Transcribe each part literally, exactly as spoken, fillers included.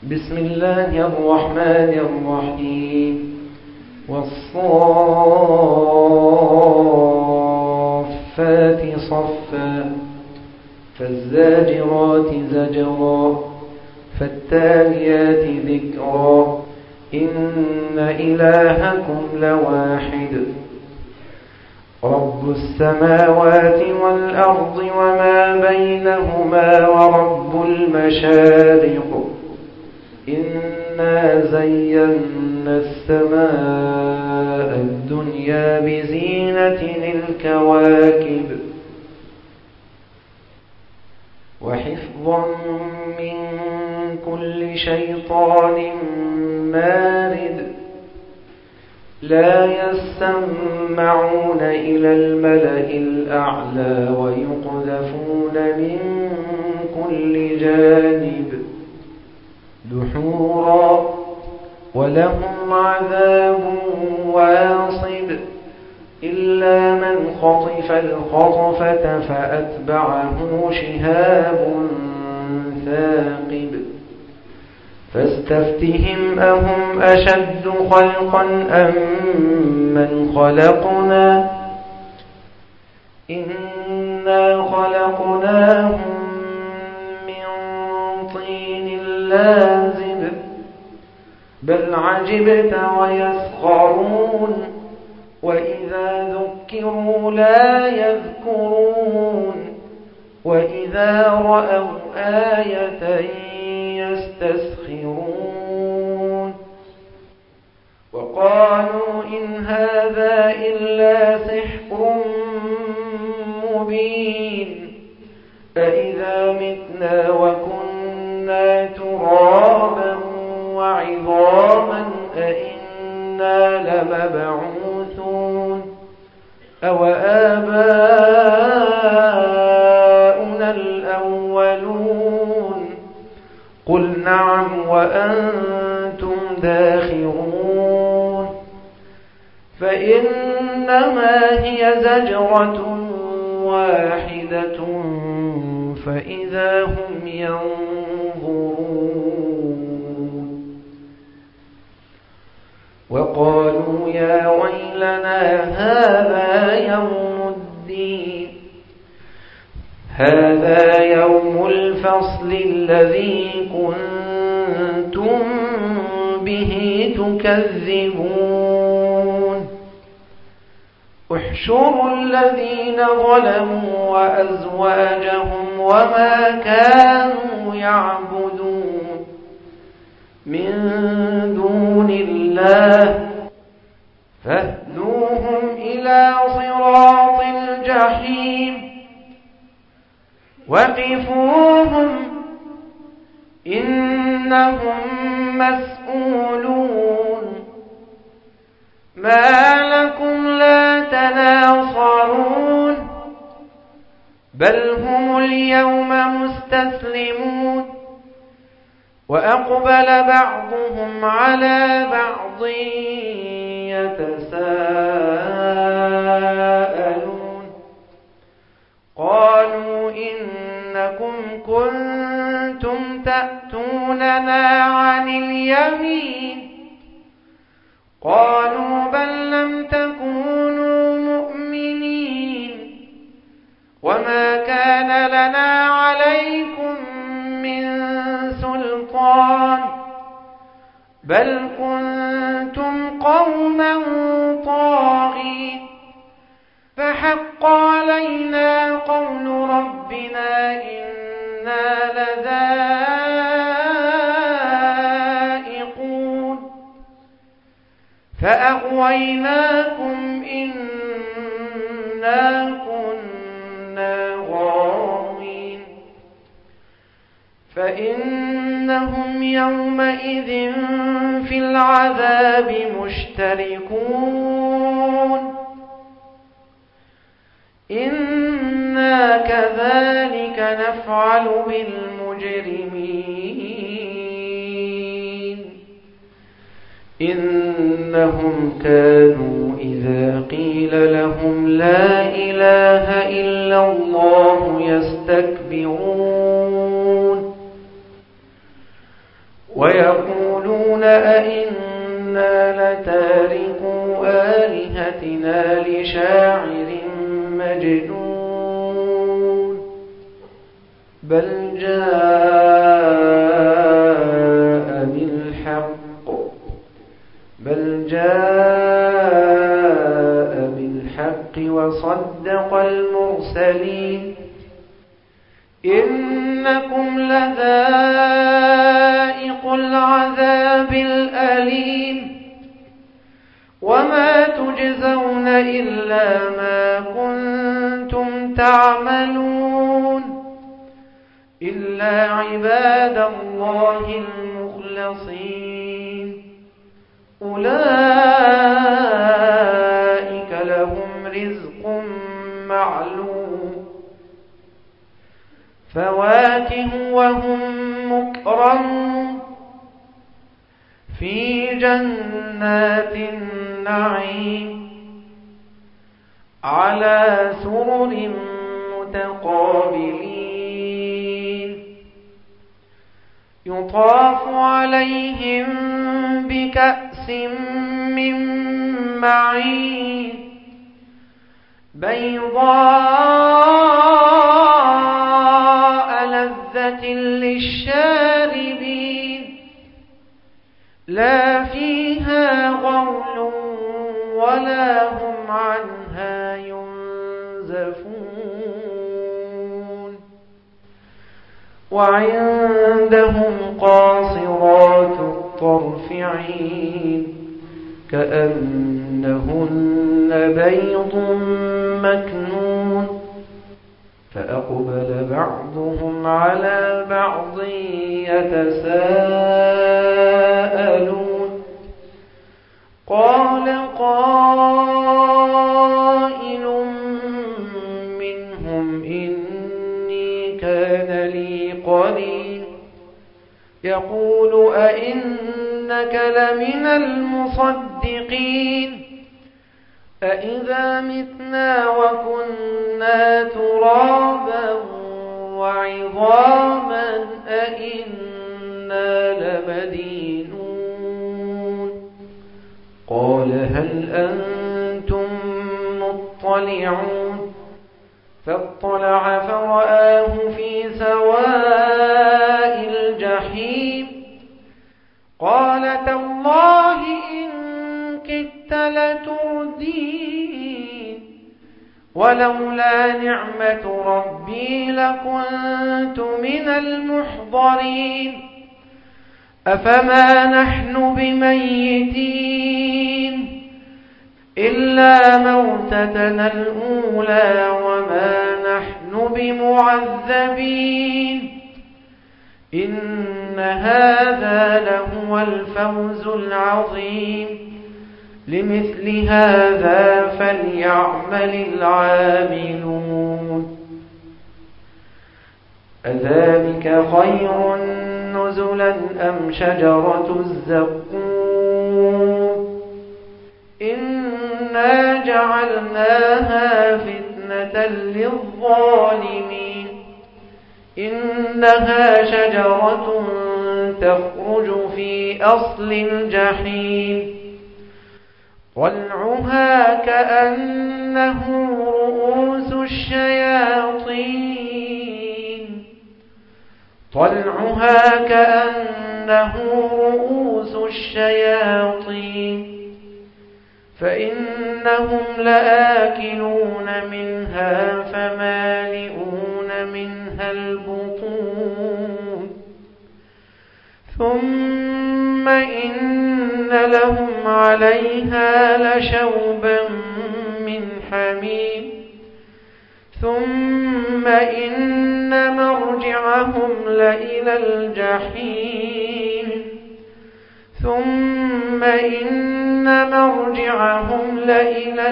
بسم الله الرحمن الرحيم والصافات صفا فالزاجرات زجرا فالتاليات ذكرا إن إلهكم لواحد رب السماوات والأرض وما بينهما ورب المشارق إنا زينا السماء الدنيا بزينة الكواكب وحفظا من كل شيطان مارد لا يسمعون إلى الملأ الأعلى ويقذفون من كل جانب دحورا ولهم عذاب واصب إلا من خطف الخطفة فأتبعه شهاب ثاقب فاستفتهم أهم أشد خلقا أم من خلقنا إنا خلقناهم من طين لازب بل عجبت ويسخرون وإذا ذكروا لا يذكرون وإذا رأوا آية يستسخرون وقالوا إن هذا إلا سحر مبين أإذا متنا وكنا ترابا وعظاما أإنا لمبعوثون أو آباؤنا الأولون قل نعم وأنتم داخرون فإنما هي زجرة واحدة فإذا هم ينظرون وقالوا يا ويلنا هذا يوم الدين هذا يوم الفصل الذي كنتم به تكذبون احشروا الذين ظلموا وأزواجهم وما كانوا يعبدون من دون الله فاهدوهم إلى صراط الجحيم وقفوهم إنهم مسؤولون ما لكم لا تناصرون بل هم اليوم مستسلمون وأقبل بعضهم على بعض يتساءلون قالوا إنكم كنتم تأتوننا عن اليمين قالوا بل لم تكونوا مؤمنين وما كان لنا عليكم من سلطان بل كنتم قوما طاغين فحق علينا قول ربنا إنا لذائقون فأغويناكم إنا كنا غاوين فإنهم يومئذ في العذاب مشتركون إنا كذلك نفعل بالمجرمين إنهم كانوا إذا قيل لهم لا إله إلا الله يستكبرون ويقولون أئنا لتاركو آلهتنا لشاعر مجنون بل جاء بالحق بل جاء بالحق وصدق المرسلين إنكم لذائق العذاب الأليم وما تجزون إلا ما كنتم تعملون إلا عباد الله المخلصين أولئك لهم رزق معلوم فواكه وهم مكرمون في جنات النعيم على سرر متقابلين يطاف عليهم بكأس من معين بيضاء لذة للشاربين لا فيها غول ولا هم عنها ينزفون وعندهم قاصرات الطرف عين كأنهن بيض مكنون فأقبل بعضهم على بعض يتساءلون قال قائل منهم إني كان لي قرين يقول أئنك لمن المصدقين أإذا متنا وكنا ترابا وعظاما أإنا لمدينون قال هل أنتم مطلعون فاطلع فرآه في سواء الجحيم قال تالله إن كدت لتردين ولولا نعمة ربي لكنت من المحضرين أفما نحن بميتين إلا موتتنا الأولى وما نحن بمعذبين إن هذا لهو الفوز العظيم لمثل هذا فليعمل العاملون أذلك خير نزلا أم شجرة الزقوم إنا جعلناها فتنة للظالمين إنها شجرة تخرج في أصل الجحيم طلعها كأنه رؤوس الشياطين طلعها كأنه رؤوس الشياطين فإنهم لآكلون منها فمالئون منها البطون ثم إن لهم عليها لشوبا من حميم ثم إن مرجعهم لإلى الجحيم ثم إن مرجعهم لإلى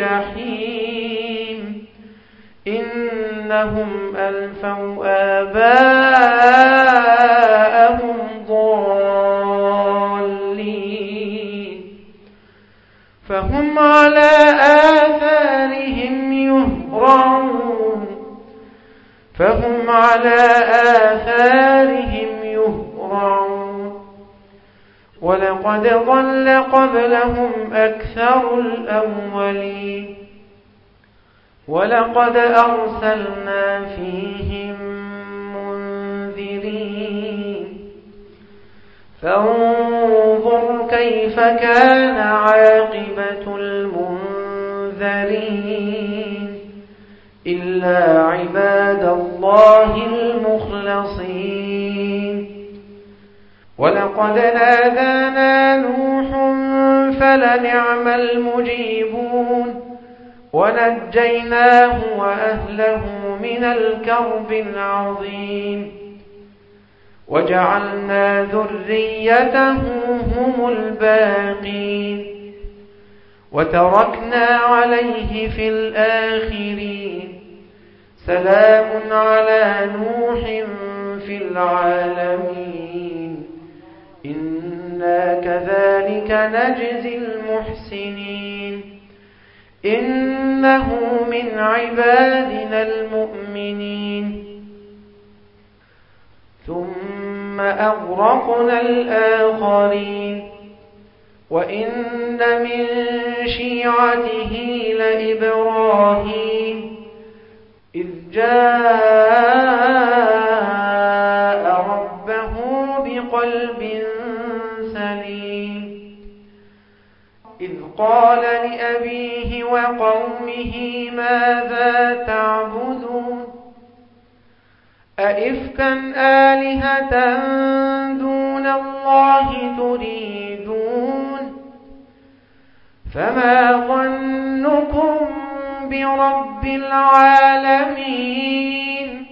الجحيم إنهم ألفوا آباءهم ضالين فهم على آثارهم يهرعون فهم على آثارهم يهرعون ولقد ضل قبلهم أكثر الأولين ولقد أرسلنا فيهم منذرين فانظر كيف كان عاقبة المنذرين إلا عباد الله المخلصين ولقد نادانا نوح فلنعم المجيبون ونجيناه وأهله من الكرب العظيم وجعلنا ذريته هم الباقين وتركنا عليه في الآخرين سلام على نوح في العالمين إنا كذلك نجزي المحسنين إنه من عبادنا المؤمنين ثم أغرقنا الآخرين وإن من شيعته لإبراهيم إذ جاء ربه بقلب سليم إذ قال لأبيه وقومه ماذا تعبدون أئفكا آلهة دون الله تريدون فما ظنكم برب العالمين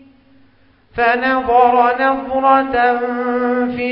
فنظر نظرة في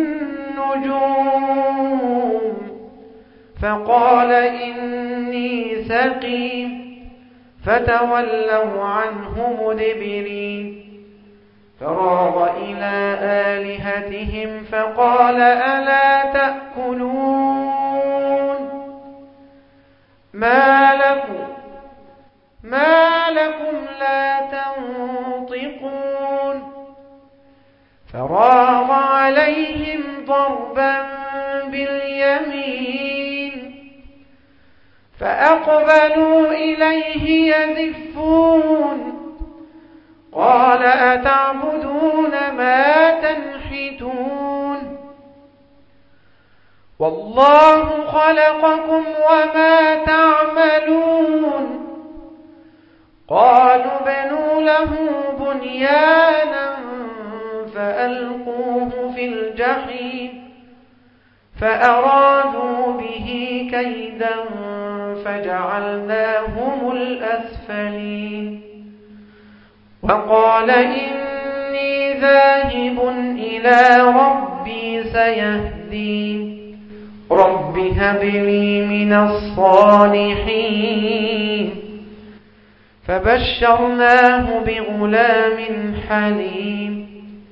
النجوم فقال إني سقيم فتولوا عنه مدبرين فراغ إلى آلهتهم فقال ألا تأكلون ما لكم ما لكم لا تنطقون فراغ عليهم ضربا باليمين فأقبلوا إليه يزفون قال أتعبدون ما تنحتون والله خلقكم وما تعملون قالوا بنوا له بنيانا فألقوه في الجحيم فأرادوا به كيدا فجعلناهم الأسفلين وقال إني ذاهب إلى ربي سيهدين رب هب لي من الصالحين فبشرناه بغلام حليم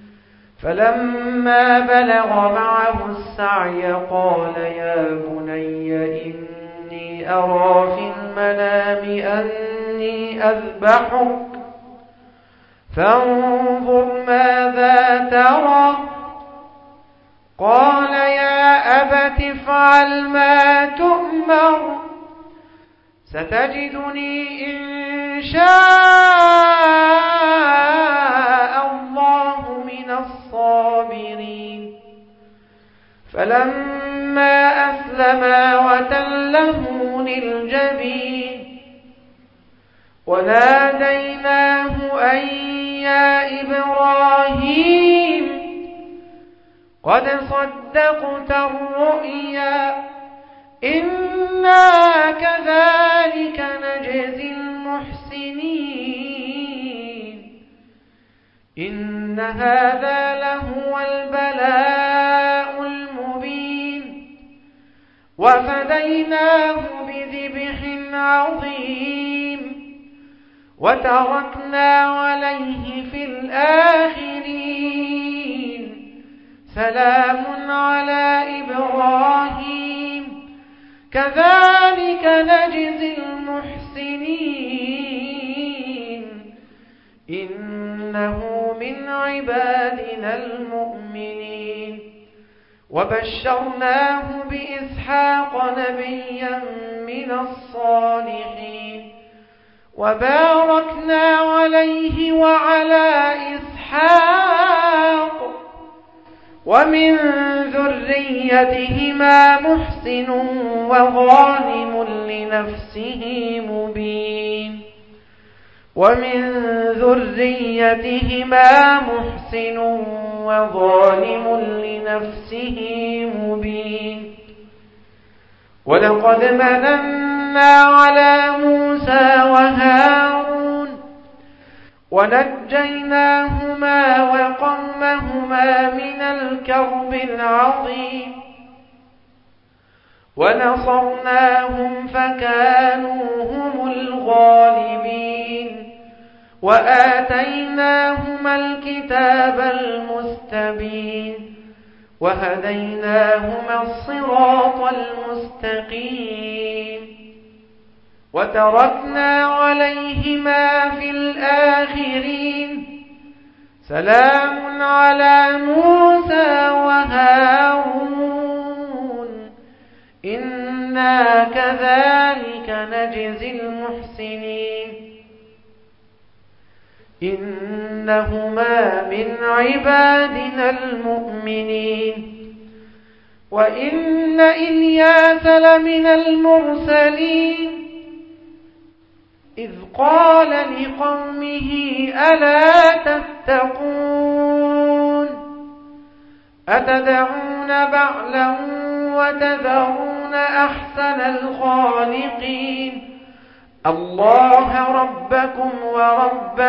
فلما بلغ معه السعي قال يا بني إني أرى في المنام أني أذبحك فانظر ماذا ترى قال يا أبت افعل ما تؤمر ستجدني إن شاء الله من الصابرين فلما أسلما وتله للجبين وناديناه أن يا إبراهيم قد صدقت الرؤيا إنا كذلك نجزي المحسنين إن هذا لهو البلاء المبين وفديناه بذبح عظيم وتركنا عليه في الآخرين سلام على إبراهيم كذلك نجزي المحسنين إنه من عبادنا المؤمنين وبشرناه بإسحاق نبيا من الصالحين وباركنا عليه وعلى إسحاق ومن ذريتهما محسن وظالم لنفسه مبين ومن ذريتهما محسن وظالم لنفسه مبين ولقد مننا على موسى وهارون ونجيناهما وقومهما من الكرب العظيم ونصرناهم فكانوا هم الغالبين وآتيناهما الكتاب المستبين وهديناهما الصراط المستقيم وتركنا عليهما في الآخرين سلام على موسى وهارون إنا كذلك نجزي المحسنين إنهما من عبادنا المؤمنين وإن إلياس لمن المرسلين إذ قال لقومه ألا تتقون أتدعون بعلا وتذرون أحسن الخالقين الله ربكم ورب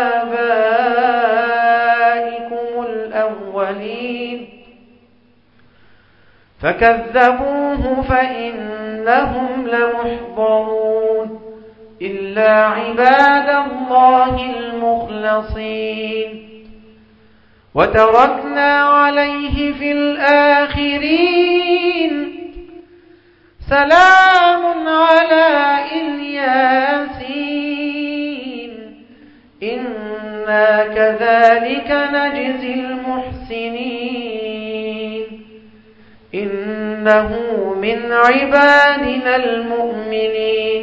آبائكم الأولين فكذبوه فإنهم لمحضرون إلا عباد الله المخلصين وتركنا عليه في الآخرين سلام على الياسين إنا كذلك نجزي المحسنين إنه من عبادنا المؤمنين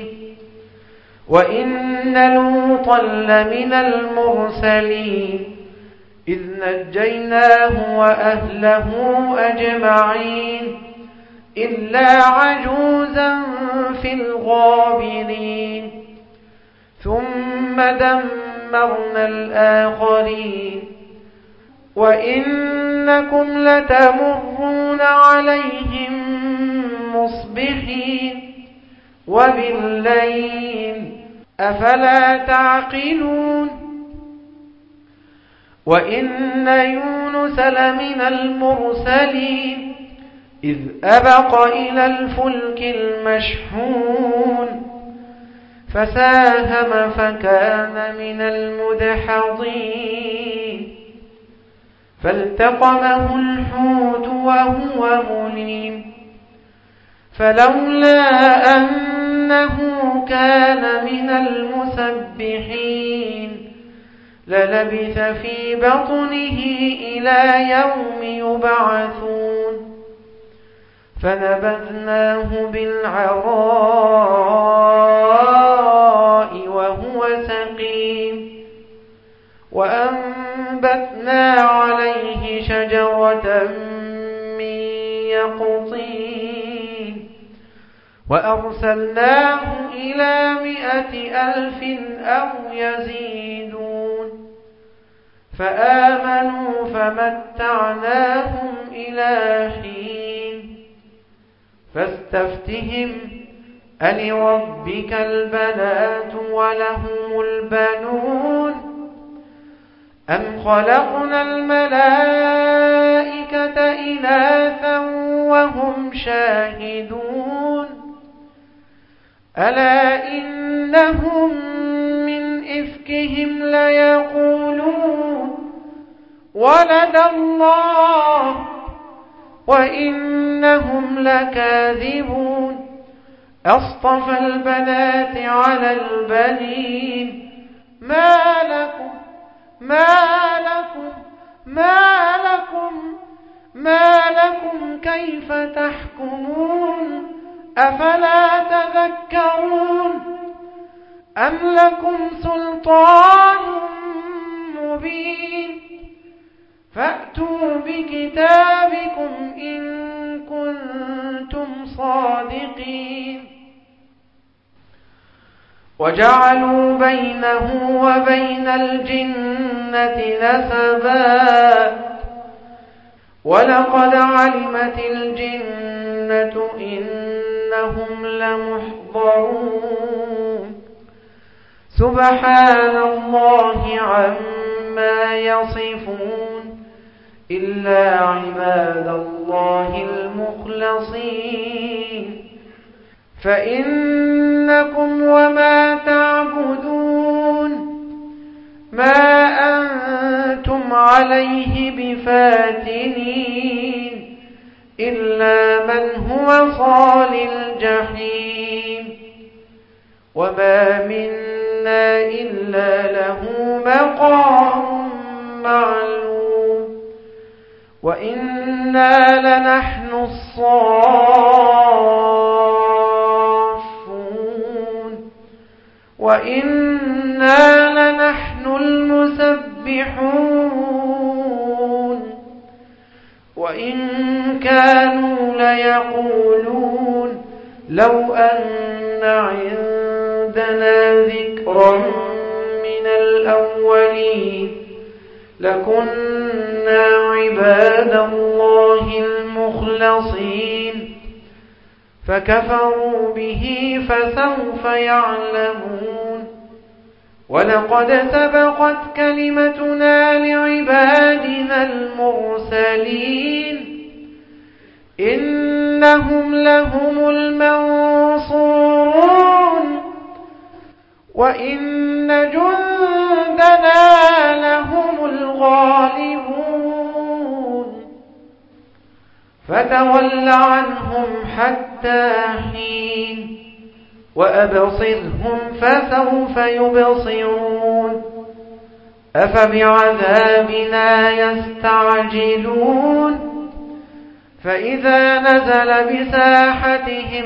وإن لوطا لمن المرسلين إذ نجيناه وأهله أجمعين إلا عجوزا في الغابرين ثم دمرنا الآخرين وإنكم لتمرون عليهم مصبحين وبالليل أفلا تعقلون وإن يونس لمن المرسلين إذ أبق إلى الفلك المشحون فساهم فكان من المدحضين فالتقمه الحوت وهو مليم فلولا أنه كان من المسبحين للبث في بطنه إلى يوم يبعثون فنبذناه بالعراء وهو سقيم وأنبتنا عليه شجرة من يقطين وأرسلناه إلى مئة ألف أو يزيدون فآمنوا فمتعناهم إلى حين فاستفتهم ألربك البنات ولهم البنون أم خلقنا الملائكة إناثا وهم شاهدون ألا إنهم من إفكهم ليقولون ولد الله وإنهم لكاذبون أصطفى البنات على البنين ما لكم ما لكم ما لكم ما لكم كيف تحكمون أفلا تذكرون أم لكم سلطان مبين فأتوا بكتابكم إن كنتم صادقين وجعلوا بينه وبين الجنة نسبا ولقد علمت الجنة إنهم لمحضرون سبحان الله عما يصفون إلا عباد الله المخلصين فإنكم وما تعبدون ما أنتم عليه بفاتنين إلا من هو صال الجحيم وما منا إلا له مقام معلوم وإنا لنحن الصافون وإنا لنحن المسبحون وإن كانوا ليقولون لو أن عندنا ذكرا من الأولين لكنا عباد الله المخلصين فكفروا به فسوف يعلمون ولقد سبقت كلمتنا لعبادنا المرسلين إنهم لهم المنصورون وإن جندنا لهم الغالبون فتول عنهم حتى حين وأبصرهم فسوف يبصرون أفبعذابنا يستعجلون فإذا نزل بساحتهم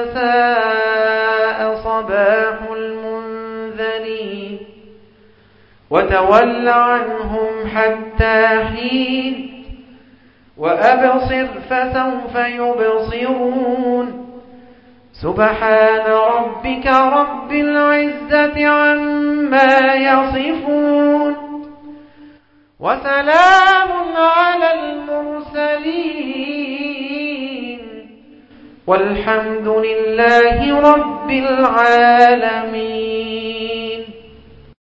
فساء صباح المنذرين وتول عنهم حتى حين وأبصر فسوف يبصرون سبحان ربك رب العزة عما يصفون وسلام على المرسلين والحمد لله رب العالمين.